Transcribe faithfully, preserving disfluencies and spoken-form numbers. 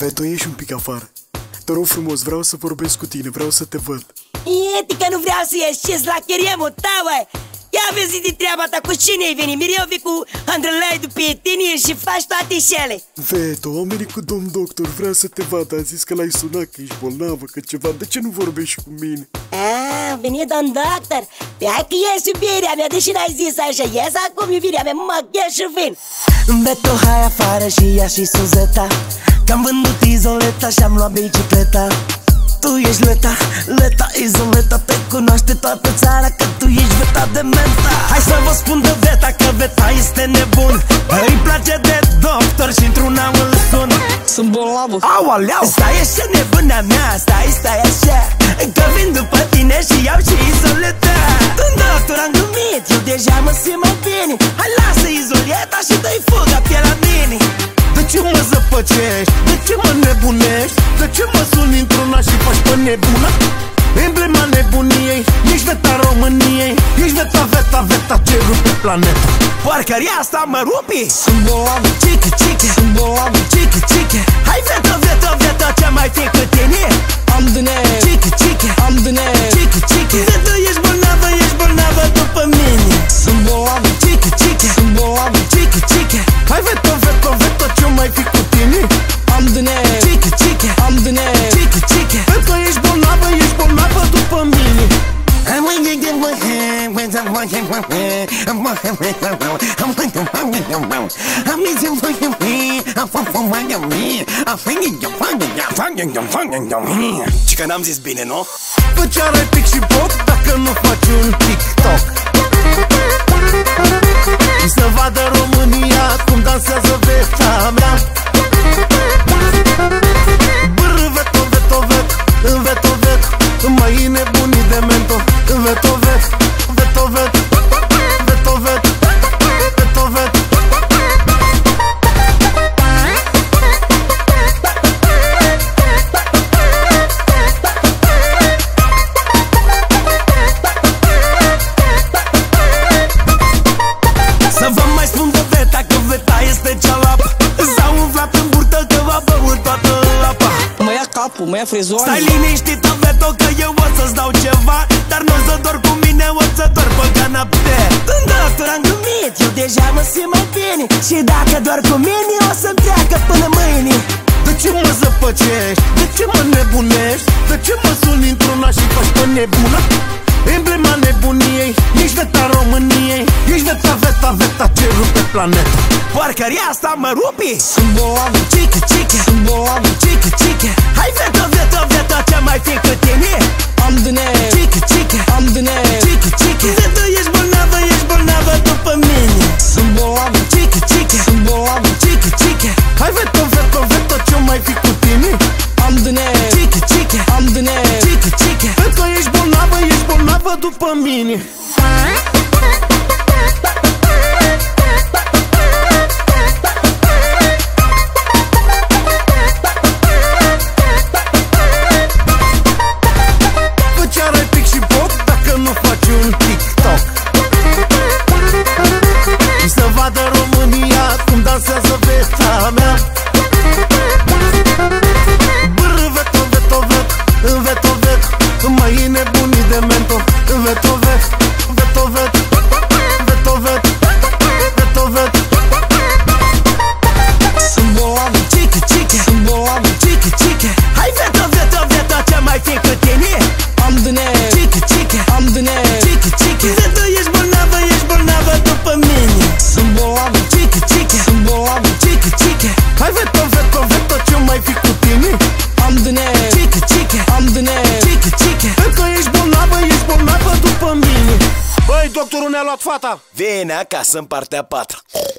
Veto, ieși un pic afară. Te rog frumos, vreau să vorbesc cu tine, vreau să te văd. Ieti că nu vreau să ieșiți la chiriemul tău, băi. Ia vezi de treaba ta, cu cine ai venit? Mereu vii cu Andrelai după tine și faci toate șele. Veto, am venit cu domn doctor, vrea să te vadă. A zis că l-ai sunat, că ești bolnavă, că ceva. De ce nu vorbești cu mine? Ah, venit domn doctor. Pe hai că ies iubirea mea, deși n-ai zis așa. Ies acum iubirea mea, mă ghez și vin. Veto, hai afară și ia și Suzeta, că-am vândut izoleta și-am luat bicicleta. Tu ești Leta, Leta, izoleta. Te cunoaște toată țara că tu ești Veta de menta. Hai să vă spun de Veta că Veta este nebun. Îi place de doctor și într-una îl sun. Sunt bolnavă. Au, aleau. Stai așa nebuna mea, stai, stai așa, că vin după tine și iau și izoleta. Când doctor am glumit, eu deja mă simt mai bine. Hai lasă izoleta și dă-i fuga pe la mine. De ce mă zăpăcești? De ce mă nebunești? De ce mă suni într-una și faci pe nebuna? Emblema nebuniei, ești Veta României, ești Veta, Veta, Veta, ce rupe planeta. Porcăria asta mă rupi? Sunt bolnavă. Cică, cică, Sunt bolnavă. cică, cică. Hai Veta, Veta, Veta, ce mai fi cu tine? Am dine-. Cică, cică, Am dine-. cică, cică. Veta, ești bolnavă, ești bolnavă după mine. Sunt bolnavă. Cică, cică, Sunt bolnavă. cică, cică. Hai Veta, Veta, Veta, ce mai fi cu tine? Am dine-. Cică, cică, Am dine-. cică, cică. Veta, ești bolnavă, ești bolnavă după mine. Și că n-am zis bine, nu? Fă ce-are pic și pop dacă nu faci un TikTok. Să vadă România cum dansează Veta mea. Brr, Veto, Veto, Veto, Veto, Veto, mai nebunii de mento. Veto, Veto, Veto, Veto, Veto, Veto, Veto, Veto. Să vă mai spun de Veta că Veta este cealapă. S-a umflat în burtă că v-a băut toată apa. Mă ia capul, mă ia frizoane. Stai liniștită, Veto, că eu o să-ți dau ceva. Dar nu o să dor cu mine, o să dor pe canapte. Când doctor am glumit, eu deja mă simt mai bine. Și dacă dor cu mine, o să-mi treacă până mâine. De ce mă zăpăcești? De ce mă nebunești? De ce mă suni într-una și faci pe nebuna? Emblema nebuniei, ești Veta României, ești Veta, Veta, Veta, ce rupe planeta. Porcăria asta mă rupi? Sunt bolnavă. Cică, cică, Sunt bolnavă. cică, cică. Hai Veta, Veta, Veta, ce mai fi cu tine? Am dine-. Cică, cică, Am dine-. cică, cică. Veta, ești bolnavă, ești bolnavă după mine. Sunt bolnavă. Cică, cică, Sunt bolnavă. cică, cică. Hai Veta, Veta, Veta, ce mai fi cu tine? Am dine-. Cică, cică, Am dine-. cică, cică. Veta, ești bolnavă, ești bolnavă după mine. Fă ce-are pic și pop dacă nu faci un TikTok. Să vadă România cum dansează Veta mea. Brr, Veto, Veto, Veto, Veto, Veto, mai nebunii de mento. Veto, Veto, Veto, Veto, Veto, Veto, Veto, Veto. Sunt bolnavă. Cică, cică, Sunt bolnavă. cică, cică. Hai Veto, Veto, Veto, ce mai fi cu tine? Am dine-. Cică, cică, Am dine-. cică, cică. Veto, ești bolnavă, ești bolnavă după mine. Sunt bolnavă. Cică, cică, Sunt bolnavă. cică, cică. Hai Veto, Veto, Veto, ce mai fi cu tine? Am dine-. Cică, cică, Am dine-. cică, cică. Veto, ești bolnavă, ești bolnavă după mine. Băi, doctorul ne-a luat fata. Vine acasă în partea a patra.